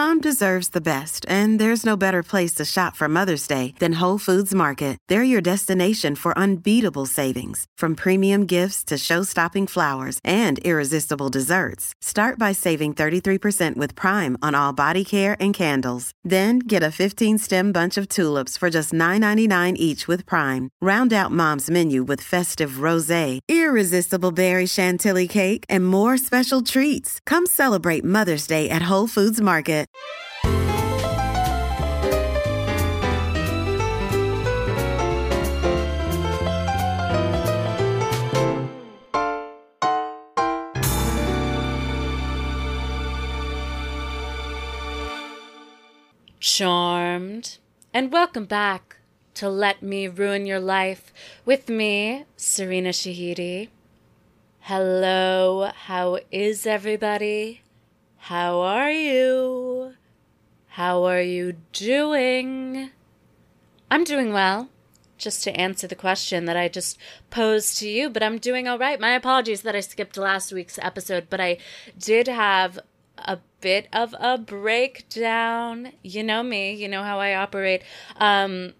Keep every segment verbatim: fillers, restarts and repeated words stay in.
Mom deserves the best, and there's no better place to shop for Mother's Day than Whole Foods Market. They're your destination for unbeatable savings, from premium gifts to show-stopping flowers and irresistible desserts. Start by saving thirty-three percent with Prime on all body care and candles. Then get a fifteen-stem bunch of tulips for just nine ninety-nine each with Prime. Round out Mom's menu with festive rosé, irresistible berry chantilly cake, and more special treats. Come celebrate Mother's Day at Whole Foods Market. Charmed, and welcome back to Let Me Ruin Your Life with me, Serena Shahidi. Hello, how is everybody? How are you? How are you doing? I'm doing well, just to answer the question that I just posed to you, but I'm doing all right. My apologies that I skipped last week's episode, but I did have a bit of a breakdown. You know me, you know how I operate. Um,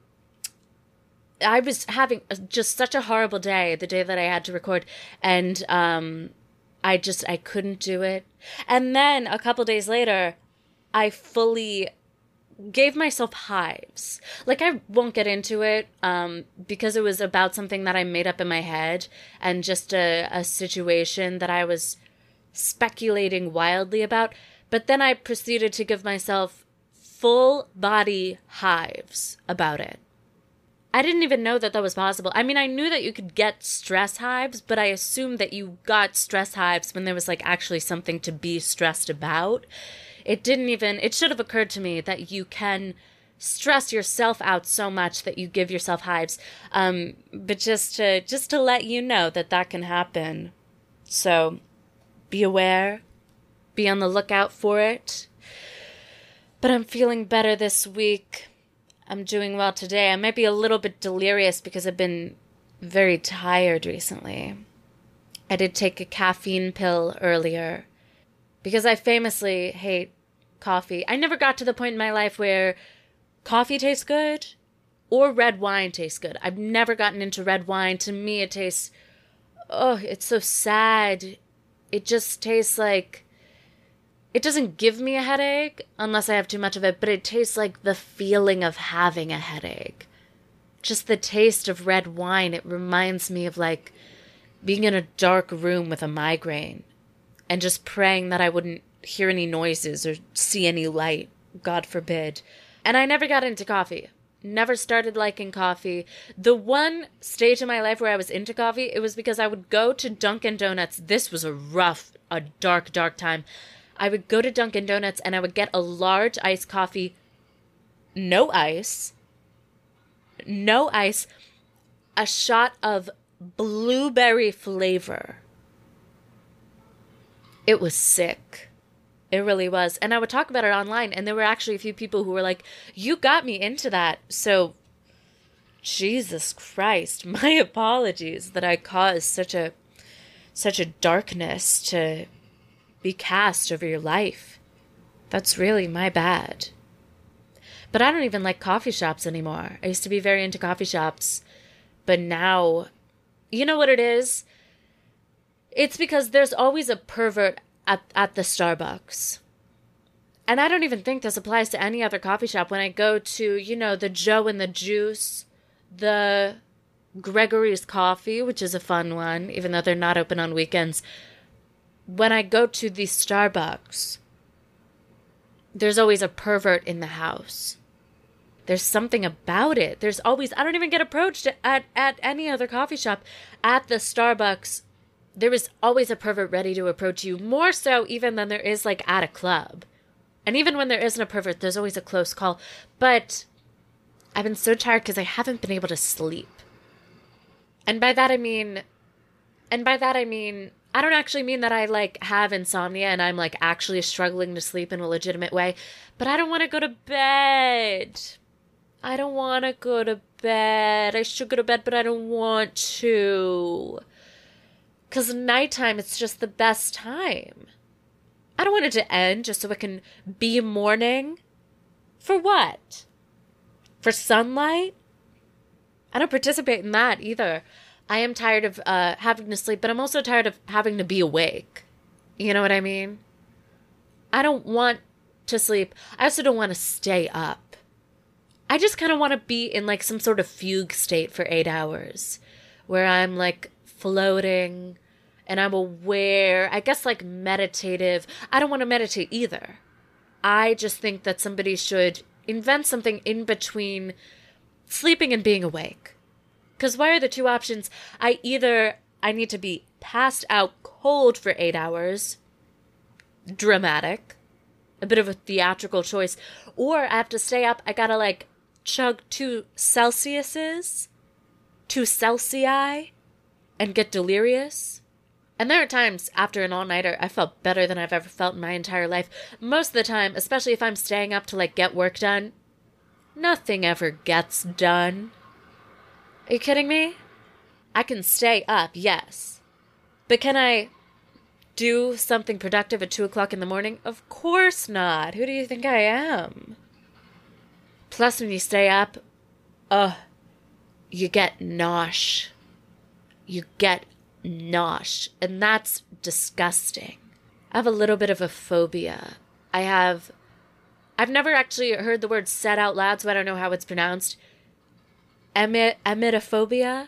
I was having just such a horrible day, the day that I had to record, and um, I just, I couldn't do it. And then a couple days later, I fully gave myself hives. Like, I won't get into it um, because it was about something that I made up in my head and just a, a situation that I was speculating wildly about. But then I proceeded to give myself full body hives about it. I didn't even know that that was possible. I mean, I knew that you could get stress hives, but I assumed that you got stress hives when there was like actually something to be stressed about. It didn't even, it should have occurred to me that you can stress yourself out so much that you give yourself hives. Um, but just to, just to let you know that that can happen. So be aware, be on the lookout for it. But I'm feeling better this week. I'm doing well today. I might be a little bit delirious because I've been very tired recently. I did take a caffeine pill earlier because I famously hate coffee. I never got to the point in my life where coffee tastes good or red wine tastes good. I've never gotten into red wine. To me, it tastes, oh, it's so sad. It just tastes like, it doesn't give me a headache unless I have too much of it, but it tastes like the feeling of having a headache. Just the taste of red wine, it reminds me of like being in a dark room with a migraine and just praying that I wouldn't hear any noises or see any light, God forbid. And I never got into coffee. Never started liking coffee. The one stage in my life where I was into coffee, it was because I would go to Dunkin' Donuts. This was a rough, a dark, dark time. I would go to Dunkin' Donuts and I would get a large iced coffee, no ice, no ice, a shot of blueberry flavor. It was sick. It really was. And I would talk about it online, and there were actually a few people who were like, you got me into that. So, Jesus Christ, my apologies that I caused such a, such a darkness to be cast over your life. That's really my bad. But I don't even like coffee shops anymore. I used to be very into coffee shops, but now, you know what it is? It's because there's always a pervert at, at the Starbucks. And I don't even think this applies to any other coffee shop. When I go to, you know, the Joe and the Juice, the Gregory's Coffee, which is a fun one, even though they're not open on weekends. When I go to the Starbucks, there's always a pervert in the house. There's something about it. There's always, I don't even get approached at, at any other coffee shop. At the Starbucks, there is always a pervert ready to approach you, more so even than there is like at a club. And even when there isn't a pervert, there's always a close call. But I've been so tired because I haven't been able to sleep. And by that I mean, and by that I mean, I don't actually mean that I, like, have insomnia and I'm, like, actually struggling to sleep in a legitimate way. But I don't want to go to bed. I don't want to go to bed. I should go to bed, but I don't want to. Because nighttime, it's just the best time. I don't want it to end just so it can be morning. For what? For sunlight? I don't participate in that either. I am tired of uh, having to sleep, but I'm also tired of having to be awake. You know what I mean? I don't want to sleep. I also don't want to stay up. I just kind of want to be in like some sort of fugue state for eight hours where I'm like floating and I'm aware, I guess like meditative. I don't want to meditate either. I just think that somebody should invent something in between sleeping and being awake. Because why are the two options? I either, I need to be passed out cold for eight hours, dramatic, a bit of a theatrical choice, or I have to stay up, I gotta like chug two Celsiuses, two Celsius, and get delirious. And there are times after an all-nighter, I felt better than I've ever felt in my entire life. Most of the time, especially if I'm staying up to like get work done, nothing ever gets done. Are you kidding me? I can stay up, yes. But can I do something productive at two o'clock in the morning? Of course not. Who do you think I am? Plus, when you stay up, uh, you get nosh. You get nosh. And that's disgusting. I have a little bit of a phobia. I have... I've never actually heard the word said out loud, so I don't know how it's pronounced. Emit, emetophobia?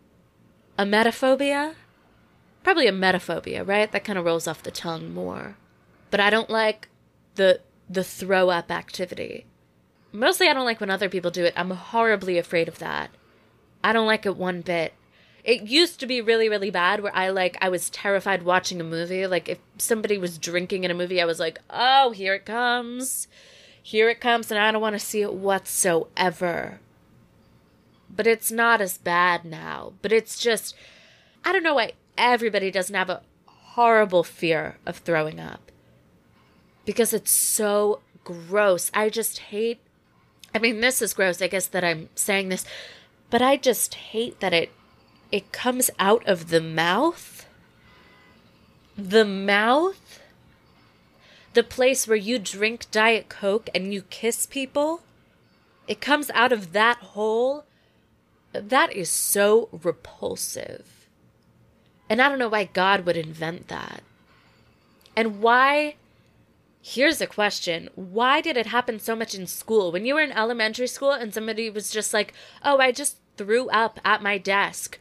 Emetophobia? Probably emetophobia, right? That kind of rolls off the tongue more. But I don't like the the throw up activity. Mostly I don't like when other people do it. I'm horribly afraid of that. I don't like it one bit. It used to be really, really bad where I like, I was terrified watching a movie. Like if somebody was drinking in a movie, I was like, oh, here it comes. Here it comes, and I don't want to see it whatsoever. But it's not as bad now. But it's just, I don't know why everybody doesn't have a horrible fear of throwing up. Because it's so gross. I just hate, I mean, this is gross, I guess, that I'm saying this. But I just hate that it, it comes out of the mouth. The mouth? The place where you drink Diet Coke and you kiss people? It comes out of that hole? That is so repulsive. And I don't know why God would invent that. And why, here's a question, why did it happen so much in school? When you were in elementary school and somebody was just like, oh, I just threw up at my desk.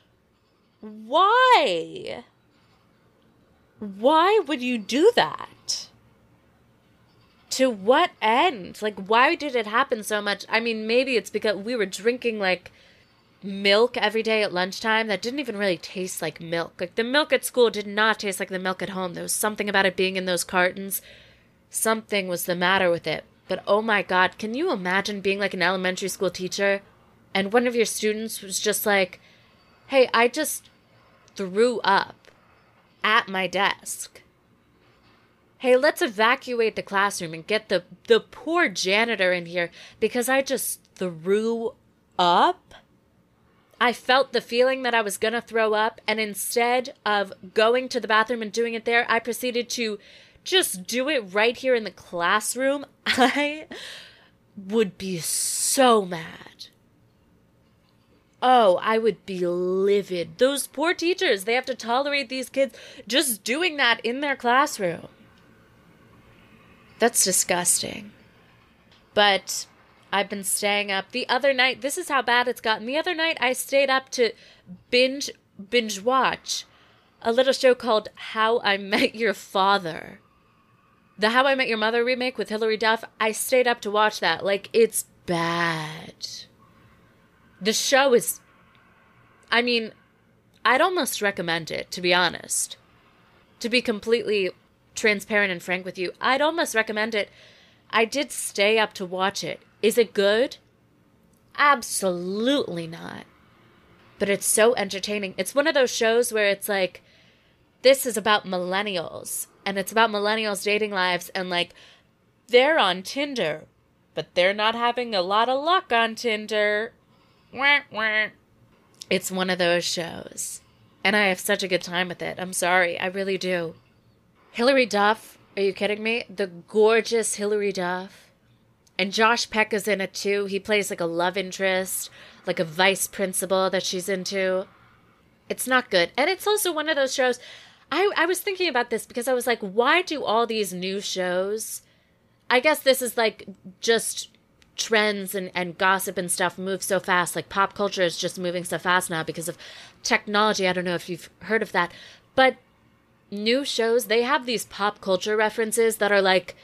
Why? Why would you do that? To what end? Like, why did it happen so much? I mean, maybe it's because we were drinking, like, milk every day at lunchtime that didn't even really taste like milk. Like, the milk at school did not taste like the milk at home. There was something about it being in those cartons. Something was the matter with it. But, oh my God, can you imagine being, like, an elementary school teacher and one of your students was just like, hey, I just threw up at my desk. Hey, let's evacuate the classroom and get the, the poor janitor in here because I just threw up. I felt the feeling that I was going to throw up, and instead of going to the bathroom and doing it there, I proceeded to just do it right here in the classroom. I would be so mad. Oh, I would be livid. Those poor teachers, they have to tolerate these kids just doing that in their classroom. That's disgusting. But I've been staying up. The other night, this is how bad it's gotten. The other night, I stayed up to binge binge watch a little show called How I Met Your Father. The How I Met Your Mother remake with Hilary Duff. I stayed up to watch that. Like, it's bad. The show is, I mean, I'd almost recommend it, to be honest. To be completely transparent and frank with you, I'd almost recommend it. I did stay up to watch it. Is it good? Absolutely not. But it's so entertaining. It's one of those shows where it's like, this is about millennials. And it's about millennials' dating lives. And like, they're on Tinder. But they're not having a lot of luck on Tinder. Wah, wah. It's one of those shows. And I have such a good time with it. I'm sorry. I really do. Hilary Duff Are you kidding me? The gorgeous Hilary Duff. And Josh Peck is in it too. He plays like a love interest, like a vice principal that she's into. It's not good. And it's also one of those shows. I, I was thinking about this because I was like, why do all these new shows? I guess this is like just trends and, and gossip and stuff move so fast. Like pop culture is just moving so fast now because of technology. I don't know if you've heard of that. But new shows, they have these pop culture references that are like,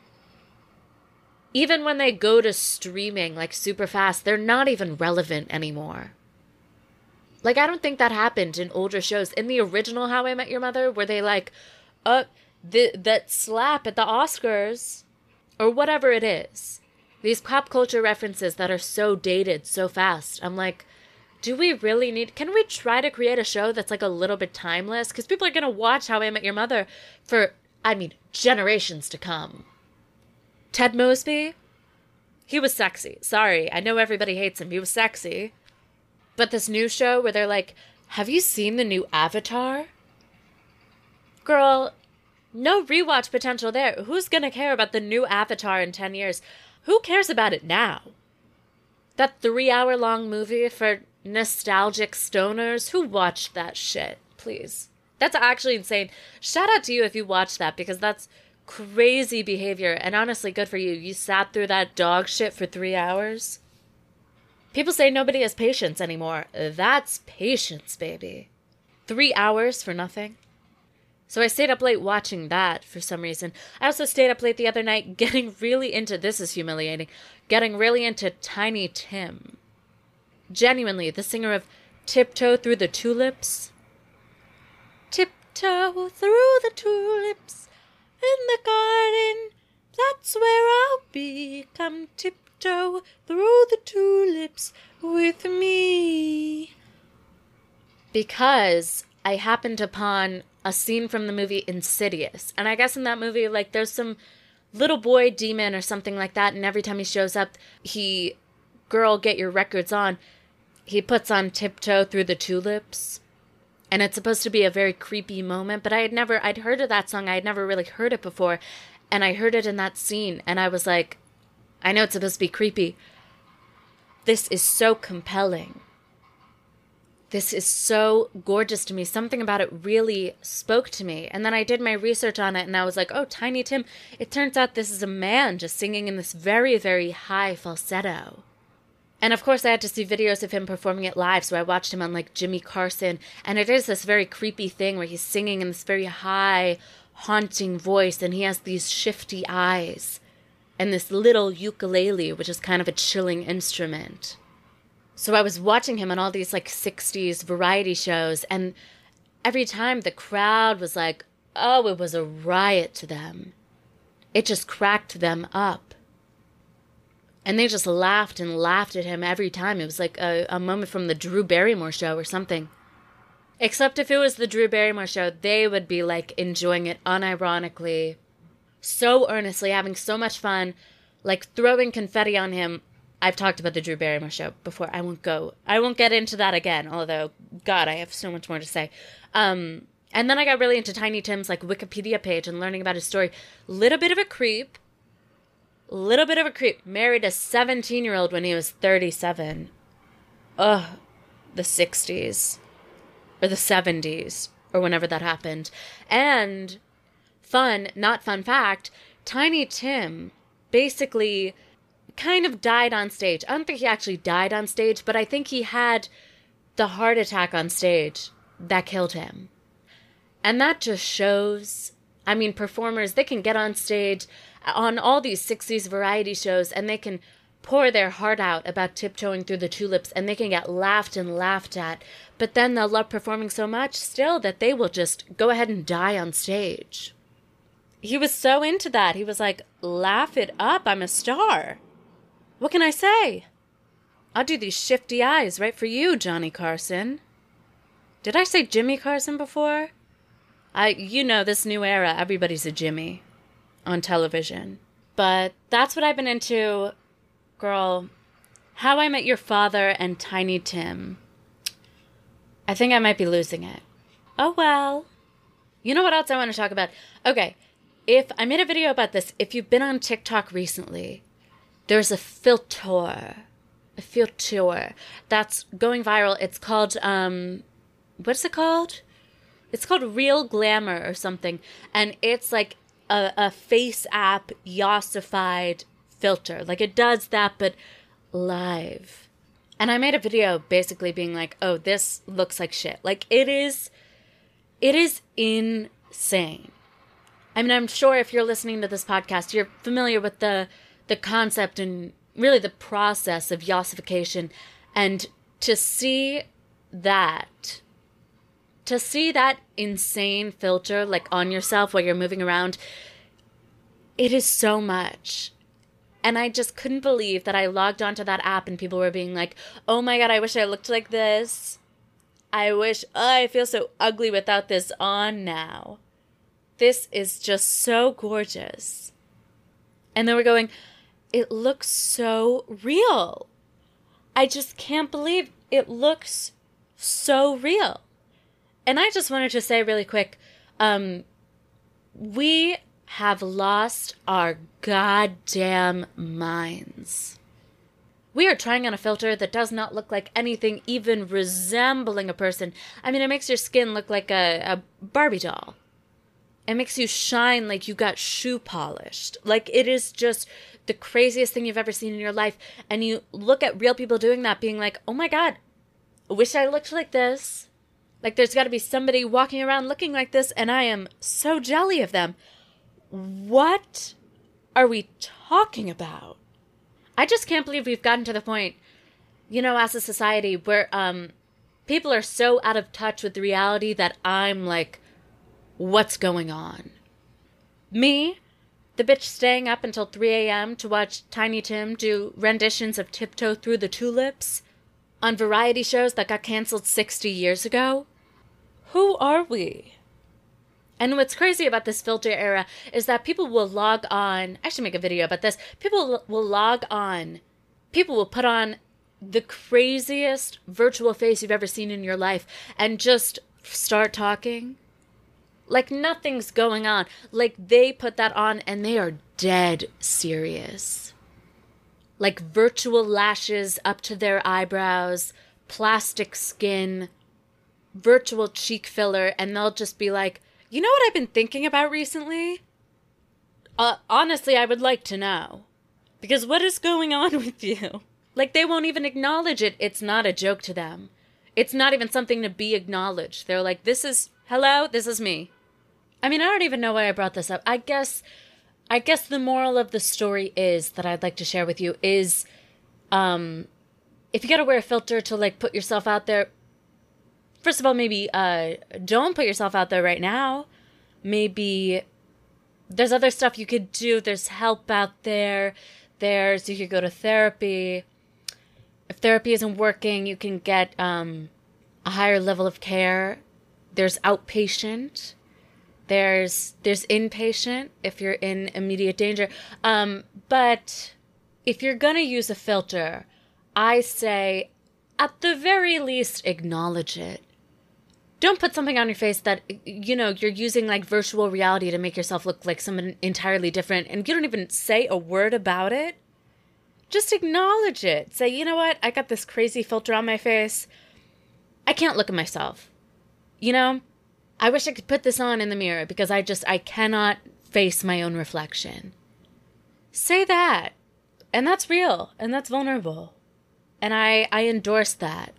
even when they go to streaming like super fast, they're not even relevant anymore. Like, I don't think that happened in older shows. In the original How I Met Your Mother, were they like, uh, the, that slap at the Oscars, or whatever it is. These pop culture references that are so dated so fast. I'm like, do we really need... Can we try to create a show that's like a little bit timeless? Because people are going to watch How I Met Your Mother for, I mean, generations to come. Ted Mosby? He was sexy. Sorry, I know everybody hates him. He was sexy. But this new show where they're like, have you seen the new Avatar? Girl, no rewatch potential there. Who's going to care about the new Avatar in ten years? Who cares about it now? That three-hour-long movie for nostalgic stoners? Who watched that shit? Please. That's actually insane. Shout out to you if you watched that, because that's crazy behavior. And honestly, good for you. You sat through that dog shit for three hours. People say nobody has patience anymore. That's patience, baby. Three hours for nothing. So I stayed up late watching that for some reason. I also stayed up late the other night getting really into, this is humiliating, getting really into Tiny Tim. Genuinely, the singer of Tiptoe Through the Tulips. Tiptoe through the tulips in the garden, that's where I'll be. Come tiptoe through the tulips with me. Because I happened upon a scene from the movie Insidious. And I guess in that movie, like, there's some little boy demon or something like that. And every time he shows up, he, girl, get your records on. He puts on Tiptoe Through the Tulips. And it's supposed to be a very creepy moment. But I had never, I'd heard of that song. I had never really heard it before. And I heard it in that scene. And I was like, I know it's supposed to be creepy. This is so compelling. This is so gorgeous to me. Something about it really spoke to me. And then I did my research on it and I was like, oh, Tiny Tim. It turns out this is a man just singing in this very, very high falsetto. And of course I had to see videos of him performing it live. So I watched him on like Jimmy Carson. And it is this very creepy thing where he's singing in this very high, haunting voice. And he has these shifty eyes and this little ukulele, which is kind of a chilling instrument. So I was watching him on all these like sixties variety shows, and every time the crowd was like, oh, it was a riot to them. It just cracked them up. And they just laughed and laughed at him every time. It was like a, a moment from the Drew Barrymore show or something. Except if it was the Drew Barrymore show, they would be like enjoying it unironically, so earnestly, having so much fun, like throwing confetti on him. I've talked about the Drew Barrymore show before. I won't go. I won't get into that again. Although, God, I have so much more to say. Um, and then I got really into Tiny Tim's like Wikipedia page and learning about his story. Little bit of a creep. Little bit of a creep. Married a seventeen-year-old when he was thirty-seven. Ugh, the sixties. Or the seventies. Or whenever that happened. And fun, not fun fact, Tiny Tim basically kind of died on stage. I don't think he actually died on stage, but I think he had the heart attack on stage that killed him. And that just shows, I mean, performers, they can get on stage on all these sixties variety shows and they can pour their heart out about tiptoeing through the tulips and they can get laughed and laughed at, but then they'll love performing so much still that they will just go ahead and die on stage. He was so into that. He was like, laugh it up, I'm a star. What can I say? I'll do these shifty eyes right for you, Johnny Carson. Did I say Jimmy Carson before? I, you know, this new era, everybody's a Jimmy on television. But that's what I've been into, girl. How I Met Your Father and Tiny Tim. I think I might be losing it. Oh, well. You know what else I want to talk about? Okay, if I made a video about this, if you've been on TikTok recently, there's a filter, a filter that's going viral. It's called, um, what's it called? It's called Real Glamour or something. And it's like a, a face app yassified filter. Like it does that, but live. And I made a video basically being like, oh, this looks like shit. Like it is, it is insane. I mean, I'm sure if you're listening to this podcast, you're familiar with the the concept and really the process of yassification. And to see that, to see that insane filter like on yourself while you're moving around, it is so much. And I just couldn't believe that I logged onto that app and people were being like, oh my God, I wish I looked like this. I wish, oh, I feel so ugly without this on now. This is just so gorgeous. And then we're going, it looks so real. I just can't believe it looks so real. And I just wanted to say really quick, um, we have lost our goddamn minds. We are trying on a filter that does not look like anything even resembling a person. I mean, it makes your skin look like a, a Barbie doll. It makes you shine like you got shoe polished. Like it is just the craziest thing you've ever seen in your life. And you look at real people doing that being like, oh my God, I wish I looked like this. Like there's got to be somebody walking around looking like this and I am so jelly of them. What are we talking about? I just can't believe we've gotten to the point, you know, as a society where um, people are so out of touch with the reality that I'm like, what's going on? Me, the bitch staying up until three a.m. to watch Tiny Tim do renditions of Tiptoe Through the Tulips on variety shows that got canceled sixty years ago? Who are we? And what's crazy about this filter era is that people will log on. I should make a video about this. People will log on. People will put on the craziest virtual face you've ever seen in your life and just start talking. Like nothing's going on. Like they put that on and they are dead serious. Like virtual lashes up to their eyebrows, plastic skin, virtual cheek filler, and they'll just be like, you know what I've been thinking about recently? Uh, honestly, I would like to know. Because what is going on with you? Like, they won't even acknowledge it. It's not a joke to them. It's not even something to be acknowledged. They're like, this is, hello, this is me. I mean, I don't even know why I brought this up. I guess, I guess the moral of the story is, that I'd like to share with you, is, um, if you gotta wear a filter to, like, put yourself out there, first of all, maybe uh, don't put yourself out there right now. Maybe there's other stuff you could do. There's help out there. There's, you could go to therapy. If therapy isn't working, you can get um, a higher level of care. There's outpatient. There's there's inpatient if you're in immediate danger. Um, but if you're going to use a filter, I say, at the very least, acknowledge it. Don't put something on your face that, you know, you're using like virtual reality to make yourself look like someone entirely different and you don't even say a word about it. Just acknowledge it. Say, you know what? I got this crazy filter on my face. I can't look at myself. You know, I wish I could put this on in the mirror because I just, I cannot face my own reflection. Say that. And that's real. And that's vulnerable. And I, I endorse that.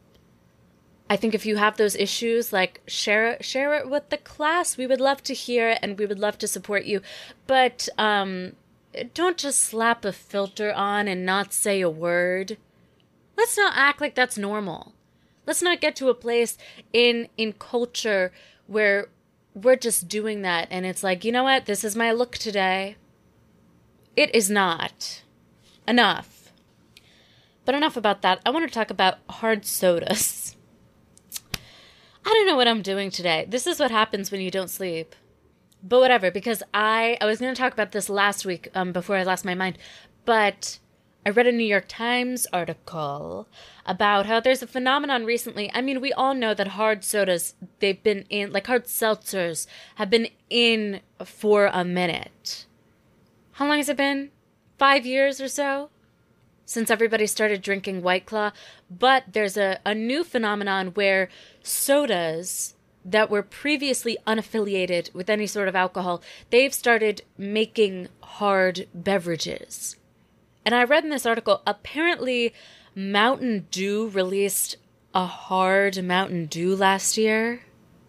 I think if you have those issues, like, share it, share it with the class. We would love to hear it, and we would love to support you. But um, don't just slap a filter on and not say a word. Let's not act like that's normal. Let's not get to a place in in culture where we're just doing that, and it's like, you know what? This is my look today. It is not. Enough. But enough about that. I want to talk about hard sodas. I don't know what I'm doing today. This is what happens when you don't sleep. But whatever, because I, I was going to talk about this last week um, before I lost my mind. But I read a New York Times article about how there's a phenomenon recently. I mean, we all know that hard sodas, they've been in, like hard seltzers, have been in for a minute. How long has it been? Five years or so? Since everybody started drinking White Claw. But there's a, a new phenomenon where sodas that were previously unaffiliated with any sort of alcohol, they've started making hard beverages. And I read in this article, apparently Mountain Dew released a hard Mountain Dew last year.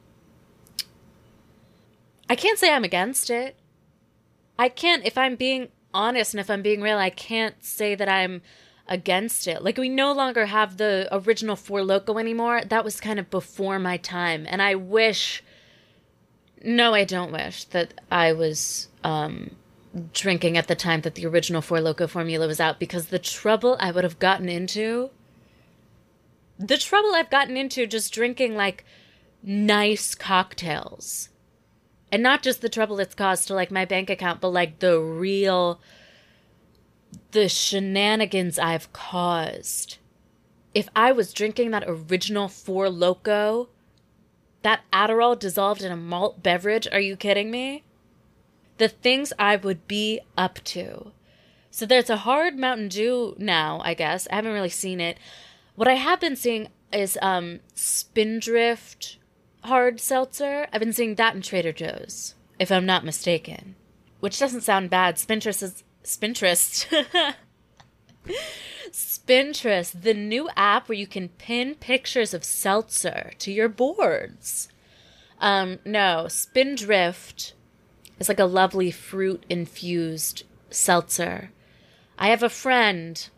I can't say I'm against it. I can't, if I'm being honest and if I'm being real, I can't say that I'm against it. Like, we no longer have the original Four Loko anymore. That was kind of before my time. And I wish, no, I don't wish that I was um, drinking at the time that the original Four Loko formula was out, because the trouble I would have gotten into, the trouble I've gotten into just drinking like nice cocktails. And not just the trouble it's caused to like my bank account, but like the real, the shenanigans I've caused. If I was drinking that original Four Loko, that Adderall dissolved in a malt beverage, are you kidding me? The things I would be up to. So there's a hard Mountain Dew now, I guess. I haven't really seen it. What I have been seeing is um, Spindrift hard seltzer. I've been seeing that in Trader Joe's, if I'm not mistaken. Which doesn't sound bad. Spintress is... Spintress. Spintress, the new app where you can pin pictures of seltzer to your boards. Um, no, Spindrift is like a lovely fruit-infused seltzer. I have a friend,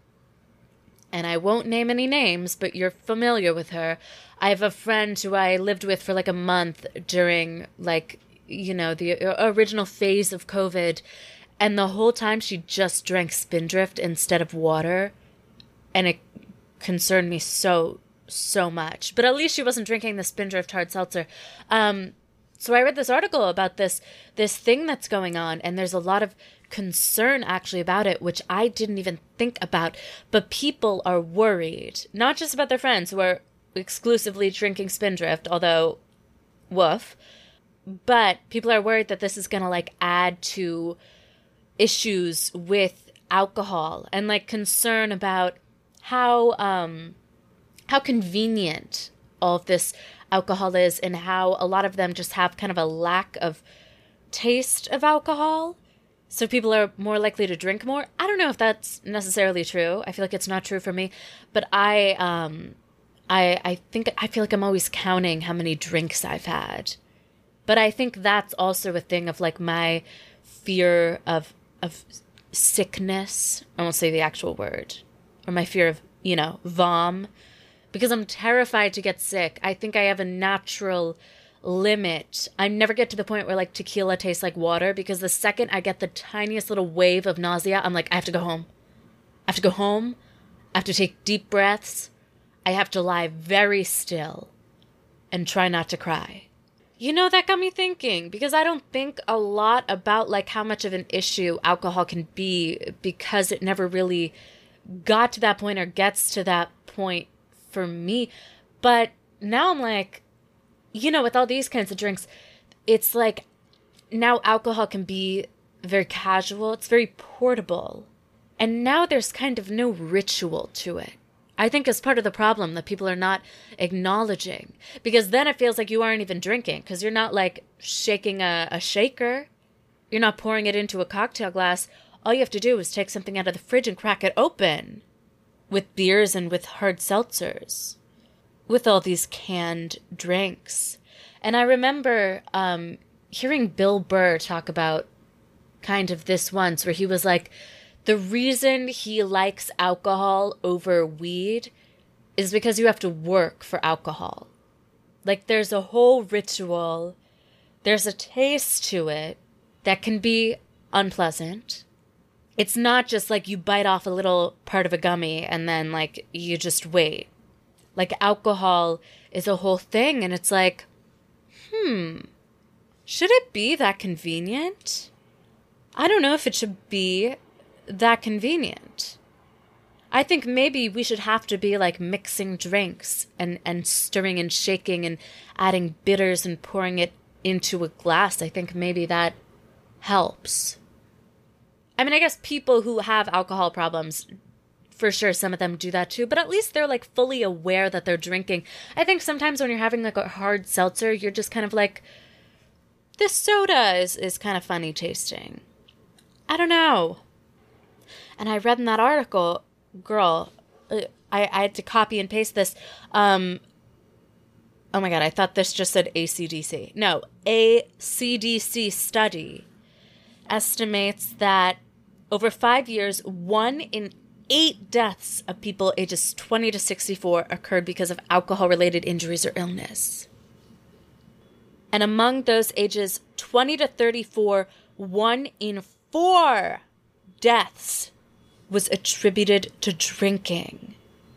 and I won't name any names, but you're familiar with her. I have a friend who I lived with for like a month during, like, you know, the original phase of COVID, and the whole time she just drank Spindrift instead of water, and it concerned me so, so much. But at least she wasn't drinking the Spindrift hard seltzer. Um... So I read this article about this this thing that's going on, and there's a lot of concern actually about it, which I didn't even think about. But people are worried, not just about their friends who are exclusively drinking Spindrift, although, woof, but people are worried that this is going to, like, add to issues with alcohol and, like, concern about how um how convenient all of this alcohol is, and how a lot of them just have kind of a lack of taste of alcohol. So people are more likely to drink more. I don't know if that's necessarily true. I feel like it's not true for me, but I, um, I, I think, I feel like I'm always counting how many drinks I've had. But I think that's also a thing of like my fear of, of sickness. I won't say the actual word, or my fear of, you know, vom. Because I'm terrified to get sick. I think I have a natural limit. I never get to the point where like tequila tastes like water, because the second I get the tiniest little wave of nausea, I'm like, I have to go home. I have to go home. I have to take deep breaths. I have to lie very still and try not to cry. You know, that got me thinking, because I don't think a lot about like how much of an issue alcohol can be, because it never really got to that point or gets to that point for me. But now I'm like, you know, with all these kinds of drinks, it's like now alcohol can be very casual. It's very portable. And now there's kind of no ritual to it. I think is part of the problem that people are not acknowledging, because then it feels like you aren't even drinking, because you're not like shaking a, a shaker. You're not pouring it into a cocktail glass. All you have to do is take something out of the fridge and crack it open. With beers and with hard seltzers, with all these canned drinks. And I remember um, hearing Bill Burr talk about kind of this once, where he was like, the reason he likes alcohol over weed is because you have to work for alcohol. Like, there's a whole ritual, there's a taste to it that can be unpleasant. It's not just like you bite off a little part of a gummy and then like you just wait. Like, alcohol is a whole thing, and it's like, hmm, should it be that convenient? I don't know if it should be that convenient. I think maybe we should have to be like mixing drinks and, and stirring and shaking and adding bitters and pouring it into a glass. I think maybe that helps. I mean, I guess people who have alcohol problems, for sure, some of them do that too, but at least they're like fully aware that they're drinking. I think sometimes when you're having like a hard seltzer, you're just kind of like, this soda is, is kind of funny tasting. I don't know. And I read in that article, girl, I, I had to copy and paste this. Um, oh my God, I thought this just said A C D C. No, a C D C study estimates that over five years, one in eight deaths of people ages twenty to sixty-four occurred because of alcohol-related injuries or illness. And among those ages twenty to thirty-four, one in four deaths was attributed to drinking.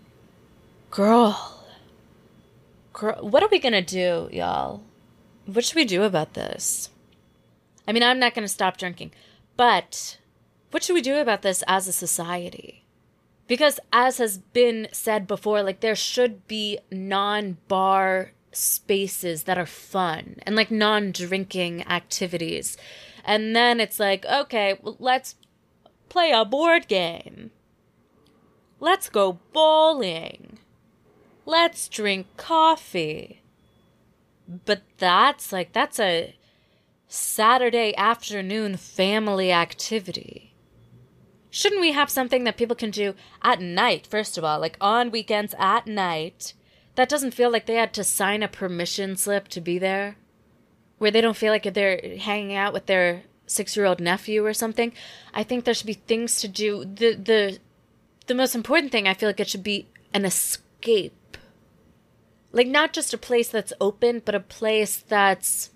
Girl. Girl, what are we going to do, y'all? What should we do about this? I mean, I'm not going to stop drinking, but what should we do about this as a society? Because as has been said before, like there should be non-bar spaces that are fun and like non-drinking activities. And then it's like, okay, well, let's play a board game. Let's go bowling. Let's drink coffee. But that's like, that's a Saturday afternoon family activity. Shouldn't we have something that people can do at night, first of all, like on weekends at night, that doesn't feel like they had to sign a permission slip to be there? Where they don't feel like they're hanging out with their six-year-old nephew or something. I think there should be things to do. The the the most important thing, I feel like it should be an escape. Like not just a place that's open, but a place that's,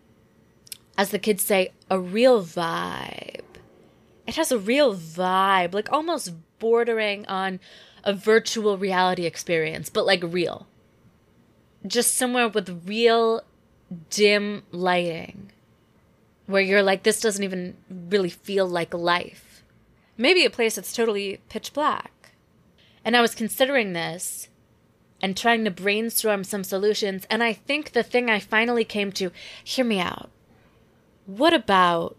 as the kids say, a real vibe. It has a real vibe, like almost bordering on a virtual reality experience, but like real. Just somewhere with real dim lighting where you're like, this doesn't even really feel like life. Maybe a place that's totally pitch black. And I was considering this and trying to brainstorm some solutions, and I think the thing I finally came to, hear me out. What about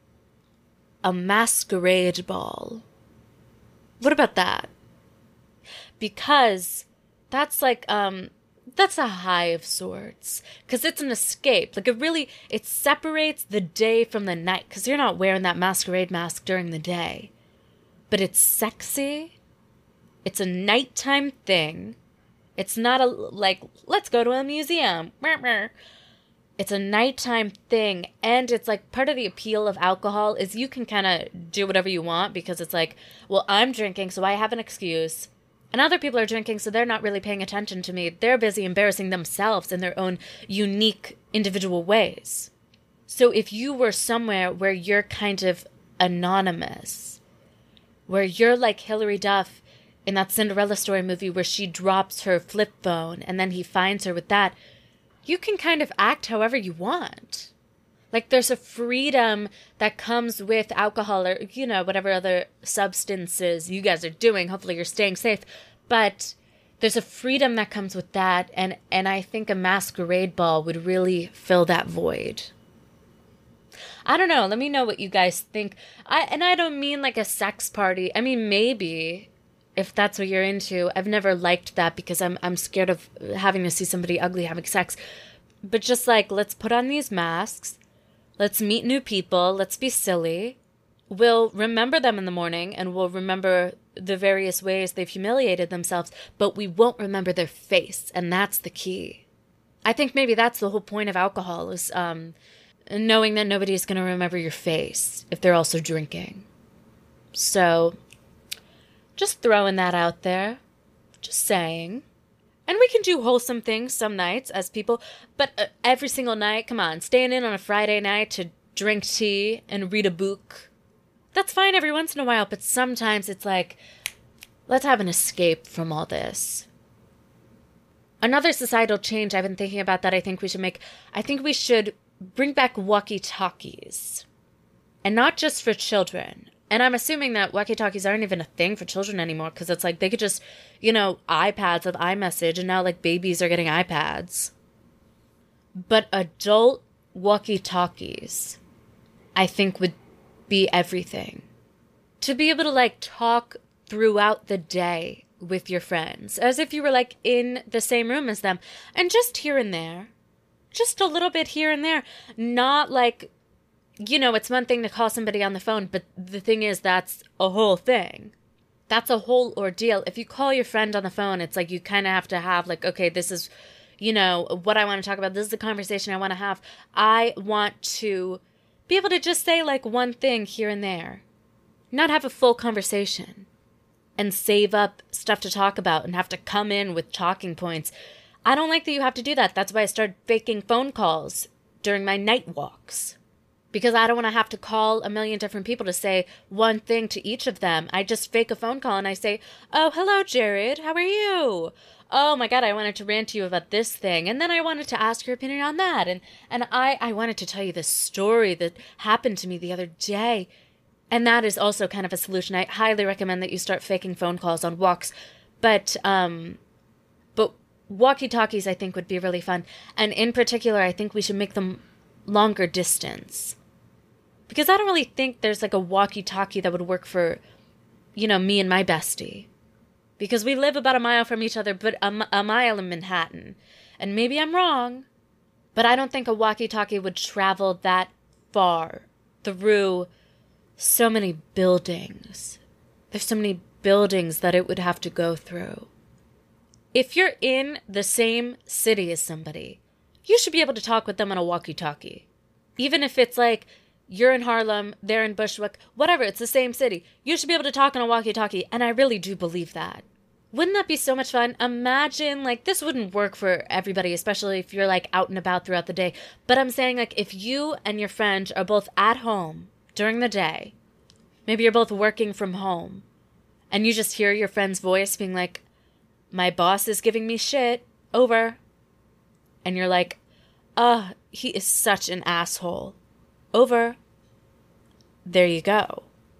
a masquerade ball? What about that? Because that's like, um, that's a high of sorts. Because it's an escape. Like it really, it separates the day from the night. Because you're not wearing that masquerade mask during the day. But it's sexy. It's a nighttime thing. It's not a, like, let's go to a museum. It's a nighttime thing. And it's like part of the appeal of alcohol is you can kind of do whatever you want because it's like, well, I'm drinking, so I have an excuse. And other people are drinking, so they're not really paying attention to me. They're busy embarrassing themselves in their own unique individual ways. So if you were somewhere where you're kind of anonymous, where you're like Hilary Duff in that Cinderella story movie where she drops her flip phone and then he finds her with that, you can kind of act however you want. Like there's a freedom that comes with alcohol or, you know, whatever other substances you guys are doing. Hopefully you're staying safe. But there's a freedom that comes with that. And, and I think a masquerade ball would really fill that void. I don't know. Let me know what you guys think. I And I don't mean like a sex party. I mean, maybe if that's what you're into. I've never liked that because I'm I'm scared of having to see somebody ugly having sex. But just like, let's put on these masks. Let's meet new people. Let's be silly. We'll remember them in the morning and we'll remember the various ways they've humiliated themselves, but we won't remember their face. And that's the key. I think maybe that's the whole point of alcohol is um, knowing that nobody's going to remember your face if they're also drinking. So just throwing that out there. Just saying. And we can do wholesome things some nights as people, but uh, every single night, come on, staying in on a Friday night to drink tea and read a book, that's fine every once in a while, but sometimes it's like, let's have an escape from all this. Another societal change I've been thinking about that I think we should make, I think we should bring back walkie-talkies. And not just for children, And I'm assuming that walkie-talkies aren't even a thing for children anymore because it's like they could just, you know, iPads with iMessage, and now like babies are getting iPads. But adult walkie-talkies, I think, would be everything. To be able to like talk throughout the day with your friends as if you were like in the same room as them, and just here and there, just a little bit here and there, not like, you know, it's one thing to call somebody on the phone, but the thing is, that's a whole thing. That's a whole ordeal. If you call your friend on the phone, it's like you kind of have to have like, okay, this is, you know, what I want to talk about. This is the conversation I want to have. I want to be able to just say like one thing here and there, not have a full conversation and save up stuff to talk about and have to come in with talking points. I don't like that you have to do that. That's why I started faking phone calls during my night walks. Because I don't want to have to call a million different people to say one thing to each of them. I just fake a phone call and I say, oh, hello, Jared. How are you? Oh, my God, I wanted to rant to you about this thing. And then I wanted to ask your opinion on that. And and I, I wanted to tell you this story that happened to me the other day. And that is also kind of a solution. I highly recommend that you start faking phone calls on walks. But, um, but walkie-talkies, I think, would be really fun. And in particular, I think we should make them longer distance. Because I don't really think there's like a walkie-talkie that would work for, you know, me and my bestie. Because we live about a mile from each other, but a, a mile in Manhattan. And maybe I'm wrong, but I don't think a walkie-talkie would travel that far through so many buildings. There's so many buildings that it would have to go through. If you're in the same city as somebody, you should be able to talk with them on a walkie-talkie. Even if it's like, you're in Harlem, they're in Bushwick, whatever, it's the same city. You should be able to talk on a walkie-talkie, and I really do believe that. Wouldn't that be so much fun? Imagine, like, this wouldn't work for everybody, especially if you're, like, out and about throughout the day. But I'm saying, like, if you and your friend are both at home during the day, maybe you're both working from home, and you just hear your friend's voice being like, my boss is giving me shit, over. And you're like, ugh, he is such an asshole. Over. There you go.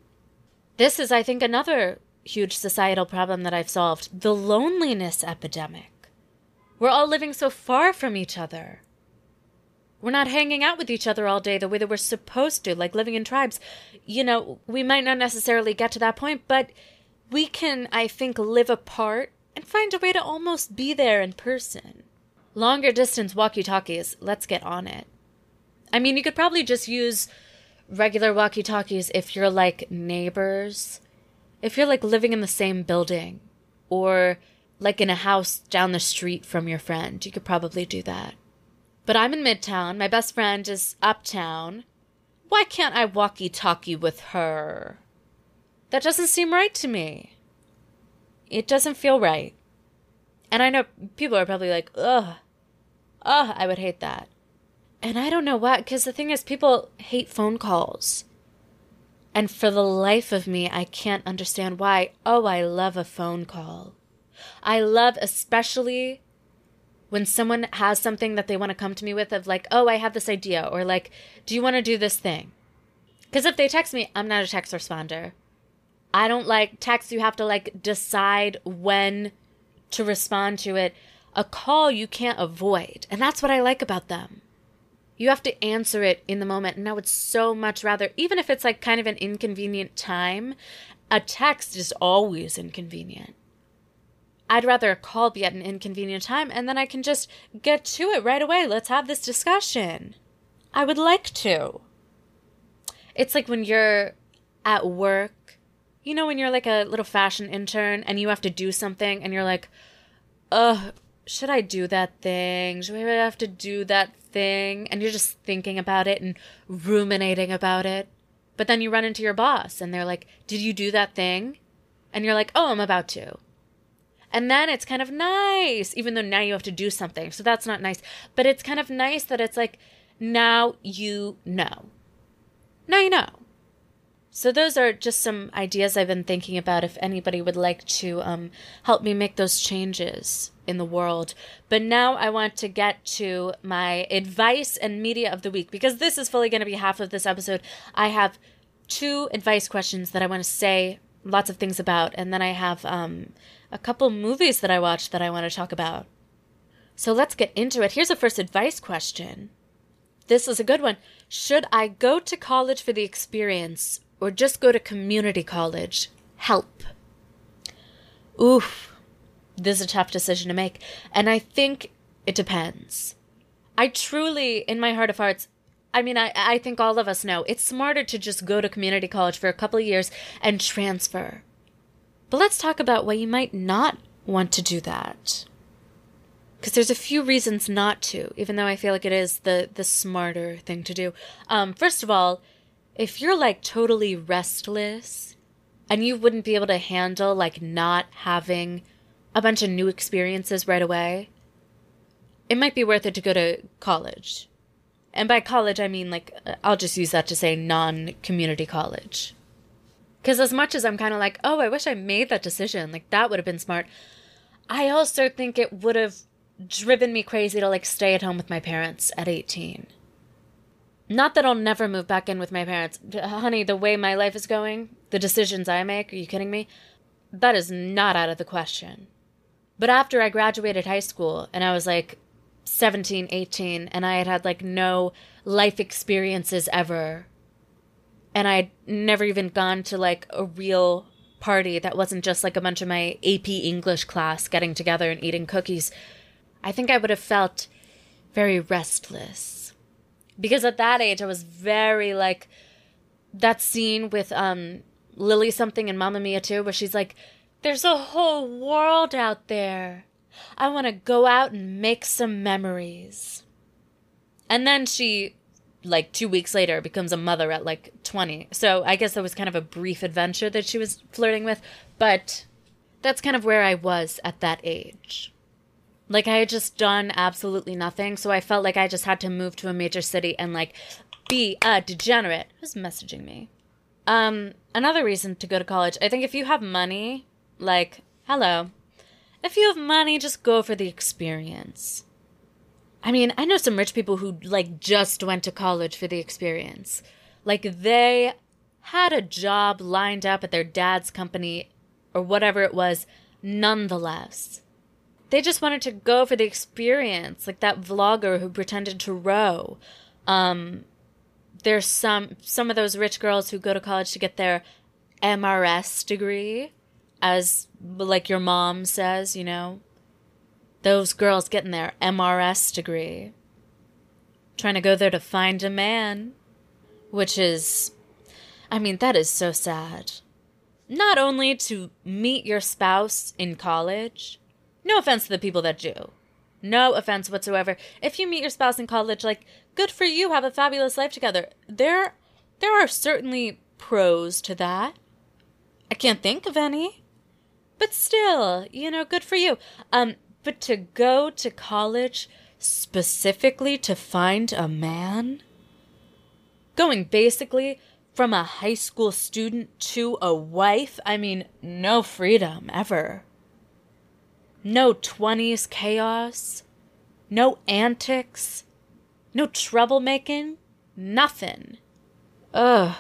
This is, I think, another huge societal problem that I've solved. The loneliness epidemic. We're all living so far from each other. We're not hanging out with each other all day the way that we're supposed to, like living in tribes. You know, we might not necessarily get to that point, but we can, I think, live apart and find a way to almost be there in person. Longer distance walkie-talkies, let's get on it. I mean, you could probably just use regular walkie-talkies if you're like neighbors, if you're like living in the same building, or like in a house down the street from your friend. You could probably do that. But I'm in Midtown. My best friend is uptown. Why can't I walkie-talkie with her? That doesn't seem right to me. It doesn't feel right. And I know people are probably like, ugh, ugh, I would hate that. And I don't know why, because the thing is, people hate phone calls. And for the life of me, I can't understand why. Oh, I love a phone call. I love, especially when someone has something that they want to come to me with, of like, oh, I have this idea, or like, do you want to do this thing? Because if they text me, I'm not a text responder. I don't like text. You have to like decide when to respond to it. A call you can't avoid. And that's what I like about them. You have to answer it in the moment. And I would so much rather, even if it's like kind of an inconvenient time, a text is always inconvenient. I'd rather a call be at an inconvenient time, and then I can just get to it right away. Let's have this discussion. I would like to. It's like when you're at work, you know, when you're like a little fashion intern and you have to do something and you're like, ugh, should I do that thing? Should I have to do that thing? And you're just thinking about it and ruminating about it. But then you run into your boss and they're like, did you do that thing? And you're like, oh, I'm about to. And then it's kind of nice, even though now you have to do something. So that's not nice. But it's kind of nice that it's like, now you know. Now you know. So those are just some ideas I've been thinking about if anybody would like to um, help me make those changes in the world. But now I want to get to my advice and media of the week, because this is fully going to be half of this episode. I have two advice questions that I want to say lots of things about, and then I have um, a couple movies that I watched that I want to talk about. So let's get into it. Here's the first advice question. This is a good one. Should I go to college for the experience or just go to community college? Help. Oof. This is a tough decision to make. And I think it depends. I truly, in my heart of hearts, I mean, I, I think all of us know it's smarter to just go to community college for a couple of years and transfer. But let's talk about why you might not want to do that. Because there's a few reasons not to, even though I feel like it is the, the smarter thing to do. Um, first of all, if you're like totally restless and you wouldn't be able to handle like not having a bunch of new experiences right away, it might be worth it to go to college. And by college, I mean, like, I'll just use that to say non-community college. Because as much as I'm kind of like, oh, I wish I made that decision, like, that would have been smart, I also think it would have driven me crazy to, like, stay at home with my parents at eighteen. Not that I'll never move back in with my parents. Honey, the way my life is going, the decisions I make, are you kidding me? That is not out of the question. But after I graduated high school, and I was, like, seventeen, eighteen, and I had had like no life experiences ever. And I'd never even gone to like a real party that wasn't just like a bunch of my A P English class getting together and eating cookies. I think I would have felt very restless. Because at that age, I was very like, that scene with um Lily something in Mamma Mia two, where she's like, there's a whole world out there. I want to go out and make some memories. And then she, like two weeks later, becomes a mother at like twenty. So I guess that was kind of a brief adventure that she was flirting with. But that's kind of where I was at that age. Like I had just done absolutely nothing. So I felt like I just had to move to a major city and like be a degenerate. Who's messaging me? Um, another reason to go to college. I think if you have money, like, hello. If you have money, just go for the experience. I mean, I know some rich people who, like, just went to college for the experience. Like, they had a job lined up at their dad's company or whatever it was, nonetheless. They just wanted to go for the experience, like that vlogger who pretended to row. Um, there's some, some of those rich girls who go to college to get their M R S degree. As, like your mom says, you know, those girls getting their M R S degree. Trying to go there to find a man. Which is, I mean, that is so sad. Not only to meet your spouse in college. No offense to the people that do. No offense whatsoever. If you meet your spouse in college, like, good for you, have a fabulous life together. There, there are certainly pros to that. I can't think of any. But still, you know, good for you. Um, but to go to college specifically to find a man? Going basically from a high school student to a wife? I mean, no freedom ever. No twenties chaos. No antics. No troublemaking. Nothing. Ugh.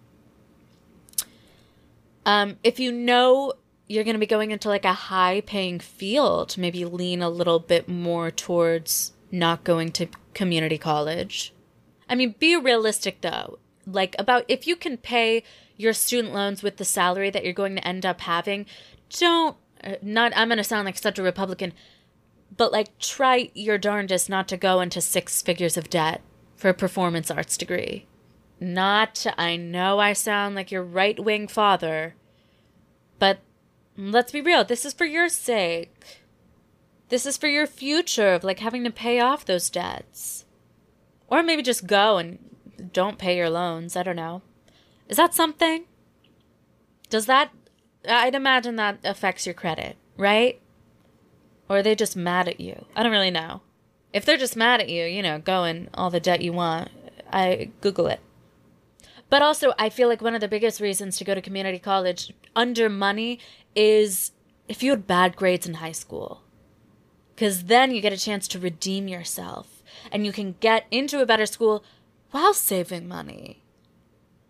Um, if you know you're going to be going into like a high-paying field, maybe lean a little bit more towards not going to community college. I mean, be realistic though. Like about if you can pay your student loans with the salary that you're going to end up having, don't, not, I'm going to sound like such a Republican, but like try your darndest not to go into six figures of debt for a performance arts degree. Not, I know I sound like your right-wing father, but let's be real, this is for your sake. This is for your future of like having to pay off those debts. Or maybe just go and don't pay your loans. I don't know. Is that something? Does that, I'd imagine that affects your credit, right? Or are they just mad at you? I don't really know. If they're just mad at you, you know, go in all the debt you want. I Google it. But also, I feel like one of the biggest reasons to go to community college under money is if you had bad grades in high school. Because then you get a chance to redeem yourself. And you can get into a better school while saving money.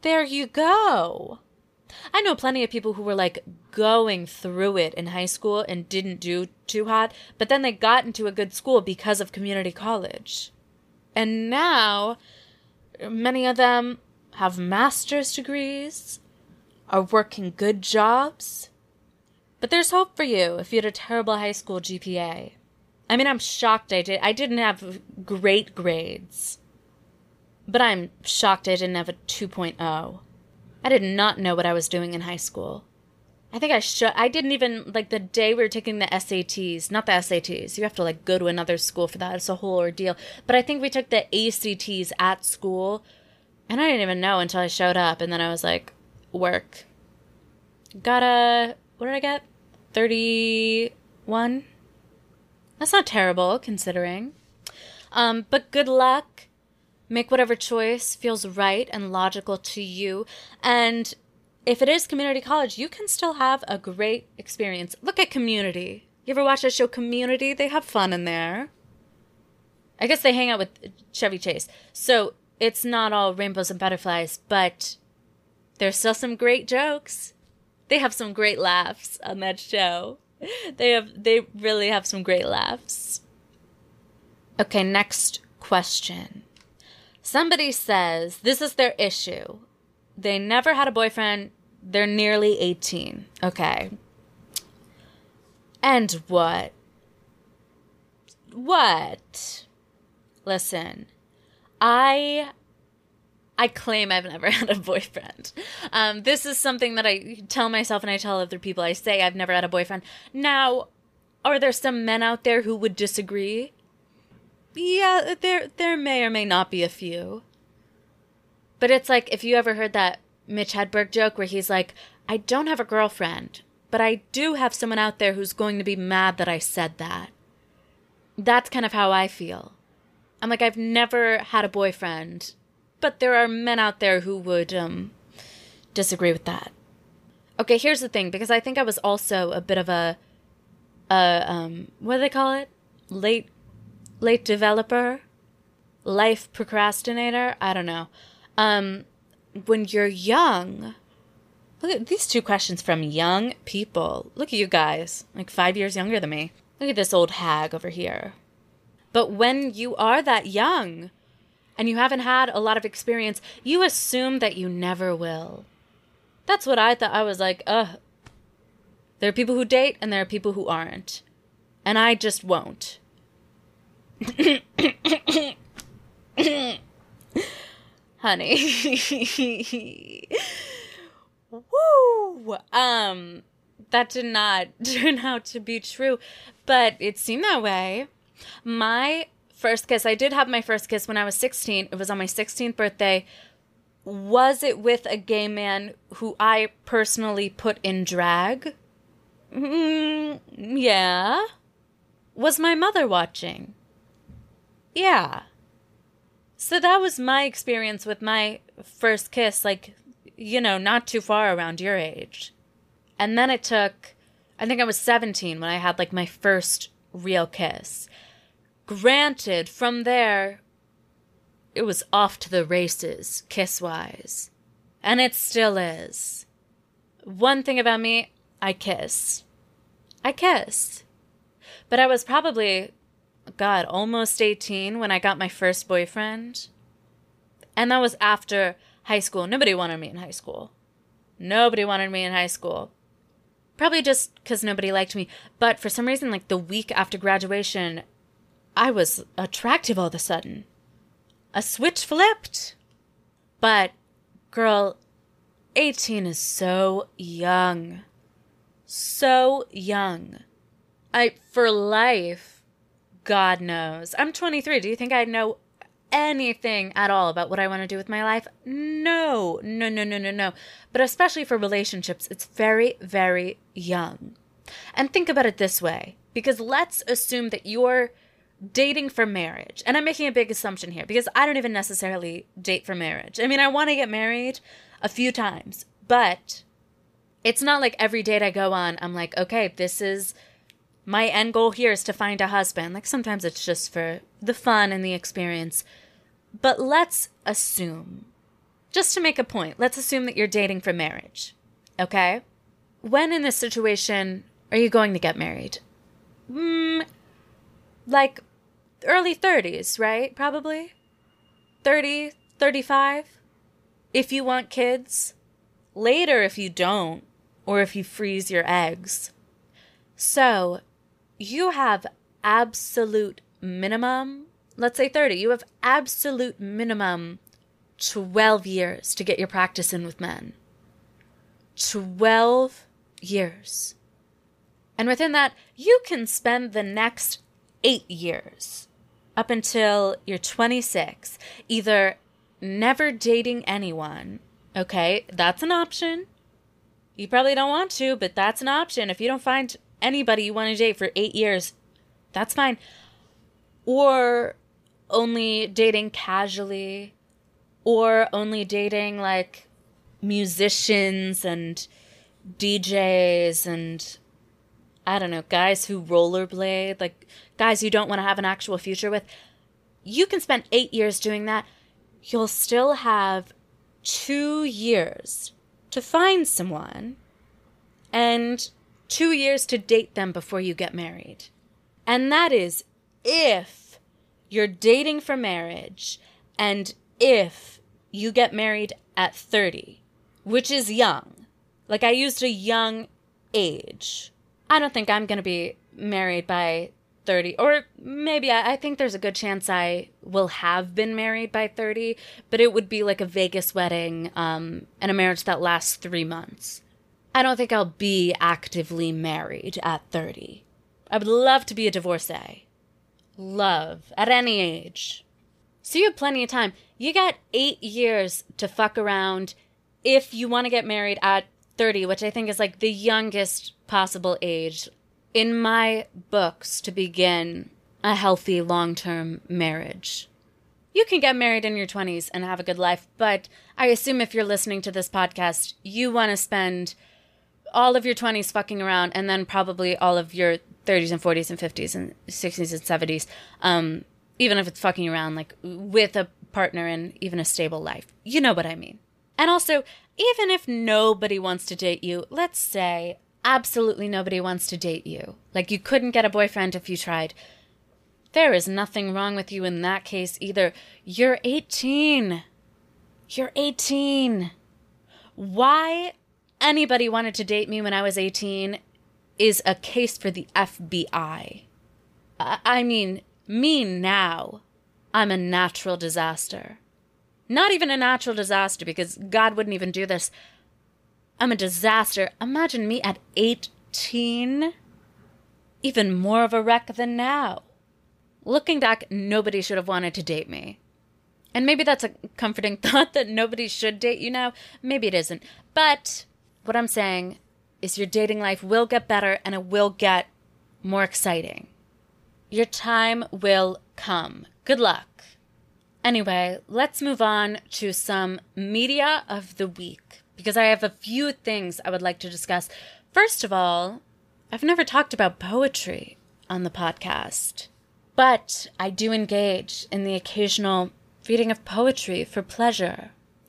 there you go. I know plenty of people who were like going through it in high school and didn't do too hot, but then they got into a good school because of community college. And now many of them have master's degrees, are working good jobs. But there's hope for you if you had a terrible high school G P A. I mean, I'm shocked I did. I didn't have great grades, but I'm shocked I didn't have a two point oh. I did not know what I was doing in high school. I think I should. I didn't even, like, the day we were taking the S A Ts, not the S A Ts. You have to, like, go to another school for that. It's a whole ordeal. But I think we took the A C Ts at school, and I didn't even know until I showed up. And then I was like, work. Got a, what did I get? thirty-one? That's not terrible, considering. Um, but good luck. Make whatever choice feels right and logical to you. And if it is community college, you can still have a great experience. Look at Community. You ever watch that show Community? They have fun in there. I guess they hang out with Chevy Chase. So it's not all rainbows and butterflies, but there's still some great jokes. They have some great laughs on that show. They have, they really have some great laughs. Okay, next question. Somebody says this is their issue. They never had a boyfriend. They're nearly eighteen. Okay. And what? What? Listen, I I claim I've never had a boyfriend. Um, this is something that I tell myself and I tell other people. I say I've never had a boyfriend. Now, are there some men out there who would disagree? Yeah, there there may or may not be a few. But it's like, if you ever heard that Mitch Hedberg joke where he's like, I don't have a girlfriend, but I do have someone out there who's going to be mad that I said that. That's kind of how I feel. I'm like, I've never had a boyfriend, but there are men out there who would um, disagree with that. Okay, here's the thing, because I think I was also a bit of a, a um, what do they call it? Late Late developer? Life procrastinator? I don't know. Um, when you're young, look at these two questions from young people. Look at you guys, like five years younger than me. Look at this old hag over here. But when you are that young and you haven't had a lot of experience, you assume that you never will. That's what I thought. I was like, ugh. There are people who date and there are people who aren't. And I just won't. Honey. Woo! Um, that did not turn out to be true, but it seemed that way. My first kiss, I did have my first kiss when I was sixteen. It was on my sixteenth birthday. Was it with a gay man who I personally put in drag? Mm, yeah. Was my mother watching? Yeah. So that was my experience with my first kiss, like, you know, not too far around your age. And then it took, I think I was seventeen when I had, like, my first real kiss. Granted, from there, it was off to the races, kiss-wise. And it still is. One thing about me, I kiss. I kiss. But I was probably... God, almost eighteen when I got my first boyfriend. And that was after high school. Nobody wanted me in high school. Nobody wanted me in high school. Probably just because nobody liked me. But for some reason, like the week after graduation, I was attractive all of a sudden. A switch flipped. But, girl, eighteen is so young. So young. I, for life... God knows. I'm twenty-three. Do you think I know anything at all about what I want to do with my life? No. No, no, no, no, no. But especially for relationships, it's very, very young. And think about it this way. Because let's assume that you're dating for marriage. And I'm making a big assumption here because I don't even necessarily date for marriage. I mean, I want to get married a few times. But it's not like every date I go on, I'm like, okay, this is... my end goal here is to find a husband. Like, sometimes it's just for the fun and the experience. But let's assume, just to make a point, let's assume that you're dating for marriage, okay? When in this situation are you going to get married? Mm, like early thirties, right? Probably. thirty, thirty-five. If you want kids. Later if you don't, or if you freeze your eggs. So, you have absolute minimum, let's say thirty, you have absolute minimum twelve years to get your practice in with men. twelve years. And within that, you can spend the next eight years up until you're twenty-six, either never dating anyone. Okay, that's an option. You probably don't want to, but that's an option. If you don't find anybody you want to date for eight years, that's fine. Or only dating casually, or only dating like musicians and D Js and, I don't know, guys who rollerblade, like guys you don't want to have an actual future with. You can spend eight years doing that. You'll still have two years to find someone and two years to date them before you get married. And that is if you're dating for marriage and if you get married at thirty, which is young. Like, I used a young age. I don't think I'm going to be married by thirty, or maybe I, I think there's a good chance I will have been married by thirty, but it would be like a Vegas wedding um, and a marriage that lasts three months. I don't think I'll be actively married at thirty. I would love to be a divorcee. Love, at any age. So you have plenty of time. You got eight years to fuck around if you want to get married at thirty, which I think is like the youngest possible age in my books to begin a healthy long-term marriage. You can get married in your twenties and have a good life, but I assume if you're listening to this podcast, you want to spend all of your twenties fucking around and then probably all of your thirties and forties and fifties and sixties and seventies, um, even if it's fucking around like with a partner and even a stable life. You know what I mean. And also, even if nobody wants to date you, let's say absolutely nobody wants to date you, like you couldn't get a boyfriend if you tried, there is nothing wrong with you in that case either. You're eighteen. You're eighteen. Why anybody wanted to date me when I was eighteen is a case for the F B I. I, I mean, me now, I'm a natural disaster. Not even a natural disaster, because God wouldn't even do this. I'm a disaster. Imagine me at eighteen. Even more of a wreck than now. Looking back, nobody should have wanted to date me. And maybe that's a comforting thought that nobody should date you now. Maybe it isn't. But what I'm saying is your dating life will get better and it will get more exciting. Your time will come. Good luck. Anyway, let's move on to some media of the week, because I have a few things I would like to discuss. First of all, I've never talked about poetry on the podcast, but I do engage in the occasional reading of poetry for pleasure.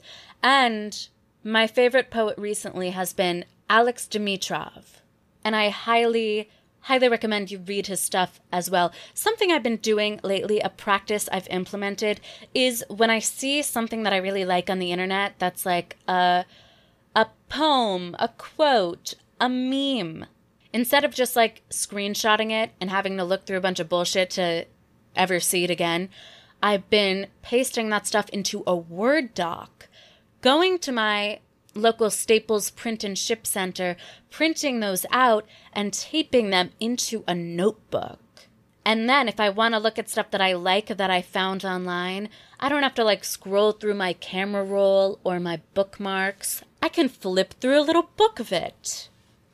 And my favorite poet recently has been Alex Dimitrov, and I highly Highly recommend you read his stuff as well. Something I've been doing lately, a practice I've implemented, is when I see something that I really like on the internet that's like a, a poem, a quote, a meme, instead of just like screenshotting it and having to look through a bunch of bullshit to ever see it again, I've been pasting that stuff into a Word doc, going to my local Staples print and ship center, printing those out and taping them into a notebook. And then if I want to look at stuff that I like that I found online, I don't have to like scroll through my camera roll or my bookmarks. I can flip through a little book of it.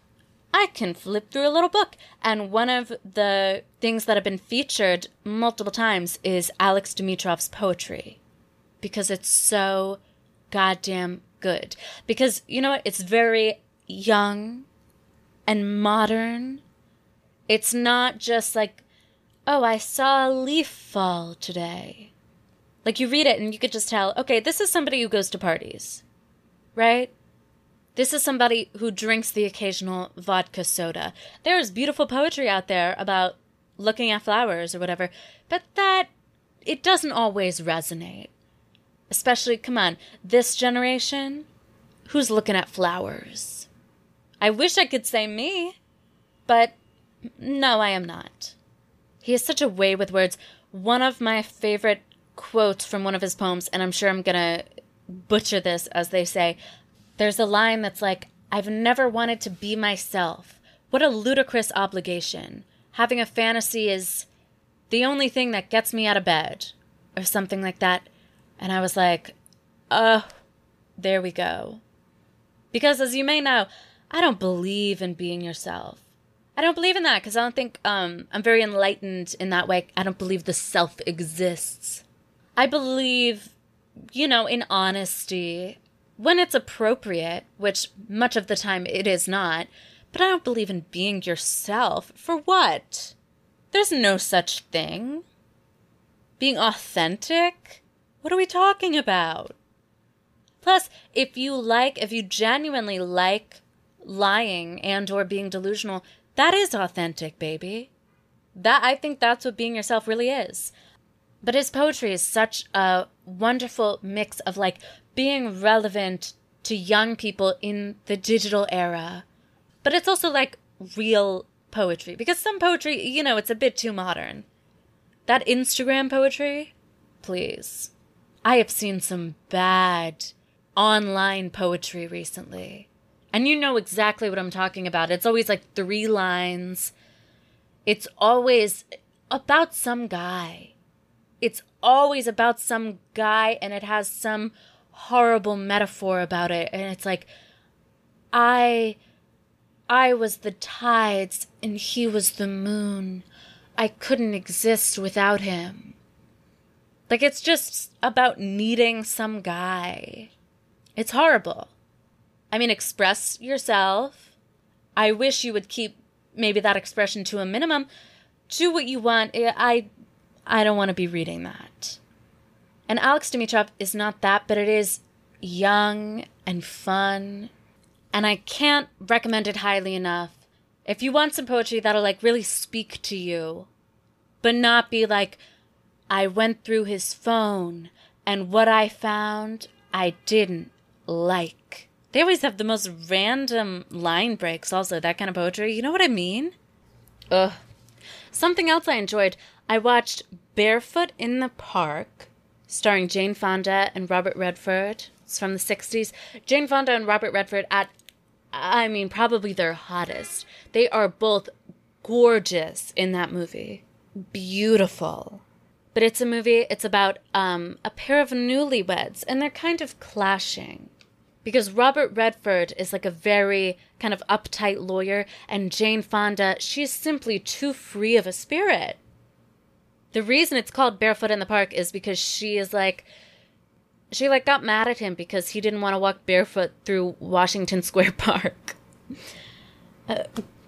I can flip through a little book. And one of the things that have been featured multiple times is Alex Dimitrov's poetry, because it's so goddamn good. Because, you know what? It's very young and modern. It's not just like, oh, I saw a leaf fall today. Like, you read it and you could just tell, okay, this is somebody who goes to parties, right? This is somebody who drinks the occasional vodka soda. There's beautiful poetry out there about looking at flowers or whatever, but that, it doesn't always resonate. Especially, come on, this generation, who's looking at flowers? I wish I could say me, but no, I am not. He has such a way with words. One of my favorite quotes from one of his poems, and I'm sure I'm going to butcher this, as they say, there's a line that's like, I've never wanted to be myself. What a ludicrous obligation. Having a fantasy is the only thing that gets me out of bed, or something like that. And I was like, oh, there we go. Because as you may know, I don't believe in being yourself. I don't believe in that because I don't think um, I'm very enlightened in that way. I don't believe the self exists. I believe, you know, in honesty when it's appropriate, which much of the time it is not. But I don't believe in being yourself. For what? There's no such thing. Being authentic? What are we talking about? Plus, if you like, if you genuinely like lying and or being delusional, that is authentic, baby. That, I think that's what being yourself really is. But his poetry is such a wonderful mix of like being relevant to young people in the digital era. But it's also like real poetry. Because some poetry, you know, it's a bit too modern. That Instagram poetry, please. I have seen some bad online poetry recently. And you know exactly what I'm talking about. It's always like three lines. It's always about some guy. It's always about some guy and it has some horrible metaphor about it. And it's like, I, I was the tides and he was the moon. I couldn't exist without him. Like, it's just about needing some guy. It's horrible. I mean, express yourself. I wish you would keep maybe that expression to a minimum. Do what you want. I I don't want to be reading that. And Alex Dimitrov is not that, but it is young and fun. And I can't recommend it highly enough. If you want some poetry that'll like really speak to you, but not be like, I went through his phone and what I found I didn't like. They always have the most random line breaks also, that kind of poetry. You know what I mean? Ugh. Something else I enjoyed, I watched Barefoot in the Park, starring Jane Fonda and Robert Redford. It's from the sixties. Jane Fonda and Robert Redford at, I mean, probably their hottest. They are both gorgeous in that movie. Beautiful. But it's a movie, it's about um, a pair of newlyweds, and they're kind of clashing. Because Robert Redford is like a very kind of uptight lawyer, and Jane Fonda, she's simply too free of a spirit. The reason it's called Barefoot in the Park is because she is like, she like got mad at him because he didn't want to walk barefoot through Washington Square Park. Uh,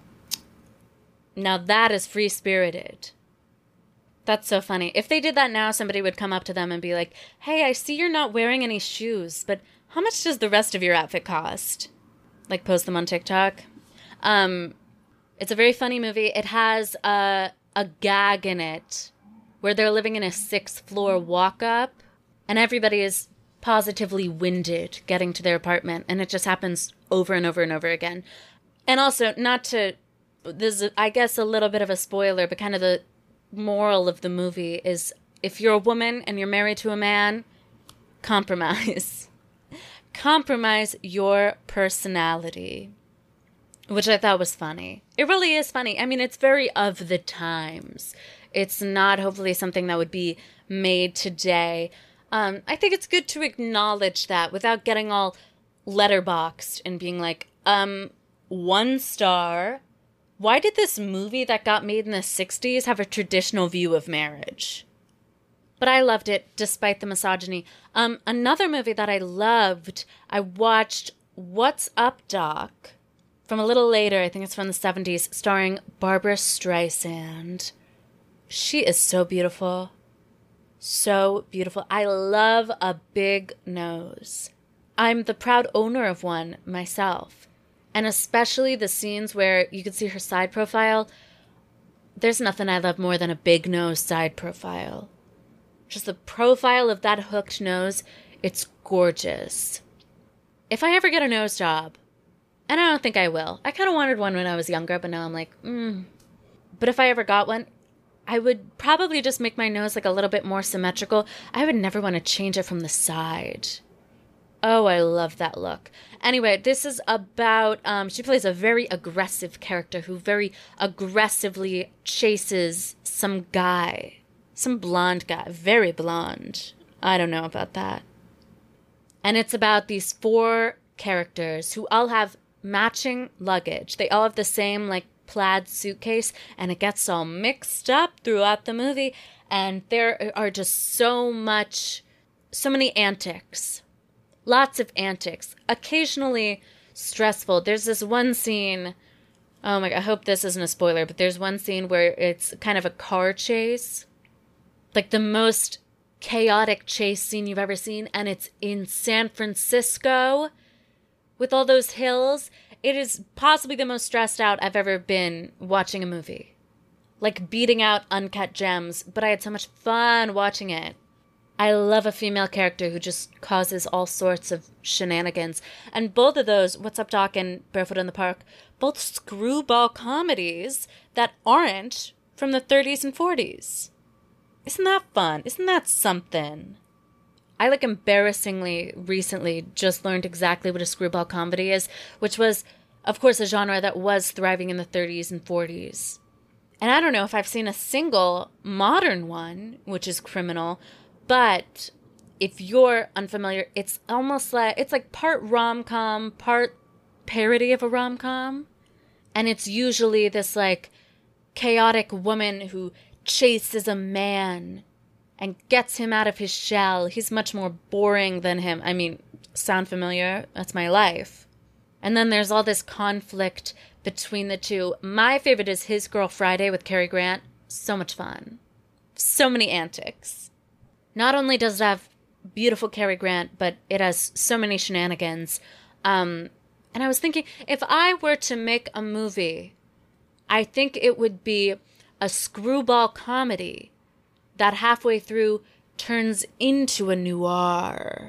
now that is free-spirited. That's so funny. If they did that now, somebody would come up to them and be like, hey, I see you're not wearing any shoes, but how much does the rest of your outfit cost? Like, post them on TikTok. Um, it's a very funny movie. It has a, a gag in it where they're living in a sixth floor walk-up, and everybody is positively winded getting to their apartment, and it just happens over and over and over again. And also, not to, this is, I guess, a little bit of a spoiler, but kind of the moral of the movie is if you're a woman and you're married to a man, compromise. Compromise your personality, which I thought was funny. It really is funny. I mean, it's very of the times. It's not hopefully something that would be made today. Um, I think it's good to acknowledge that without getting all letterboxed and being like, um, one star. Why did this movie that got made in the sixties have a traditional view of marriage? But I loved it, despite the misogyny. Um, another movie that I loved, I watched What's Up, Doc? From a little later, I think it's from the seventies, starring Barbra Streisand. She is so beautiful. So beautiful. I love a big nose. I'm the proud owner of one myself. And especially the scenes where you can see her side profile. There's nothing I love more than a big nose side profile. Just the profile of that hooked nose, it's gorgeous. If I ever get a nose job, and I don't think I will. I kind of wanted one when I was younger, but now I'm like, mm. But if I ever got one, I would probably just make my nose like a little bit more symmetrical. I would never want to change it from the side. Oh, I love that look. Anyway, this is about, um, she plays a very aggressive character who very aggressively chases some guy. Some blonde guy. Very blonde. I don't know about that. And it's about these four characters who all have matching luggage. They all have the same, like, plaid suitcase, and it gets all mixed up throughout the movie. And there are just so much, so many antics. Lots of antics. Occasionally stressful. There's this one scene, oh my God, I hope this isn't a spoiler, but there's one scene where it's kind of a car chase. Like the most chaotic chase scene you've ever seen, and it's in San Francisco with all those hills. It is possibly the most stressed out I've ever been watching a movie. Like beating out Uncut Gems, but I had so much fun watching it. I love a female character who just causes all sorts of shenanigans. And both of those, What's Up Doc and Barefoot in the Park, both screwball comedies that aren't from the thirties and forties. Isn't that fun? Isn't that something? I, like, embarrassingly recently just learned exactly what a screwball comedy is, which was, of course, a genre that was thriving in the thirties and forties. And I don't know if I've seen a single modern one, which is Criminal, but if you're unfamiliar, it's almost like, it's like part rom-com, part parody of a rom-com. And it's usually this, like, chaotic woman who chases a man and gets him out of his shell. He's much more boring than him. I mean, sound familiar? That's my life. And then there's all this conflict between the two. My favorite is His Girl Friday with Cary Grant. So much fun. So many antics. Not only does it have beautiful Cary Grant, but it has so many shenanigans. Um, and I was thinking, if I were to make a movie, I think it would be a screwball comedy that halfway through turns into a noir.